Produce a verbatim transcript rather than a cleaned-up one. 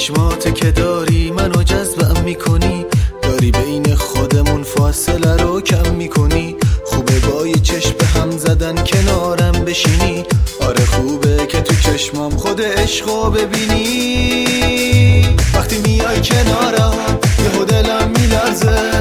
چشمات که داری منو جذبم میکنی، داری بین خودمون فاصله رو کم میکنی. خوبه با یه چشم به هم زدن کنارم بشینی، آره خوبه که تو چشمام خود عشقو ببینی. وقتی میای کنارم یهو دلم میلرزه،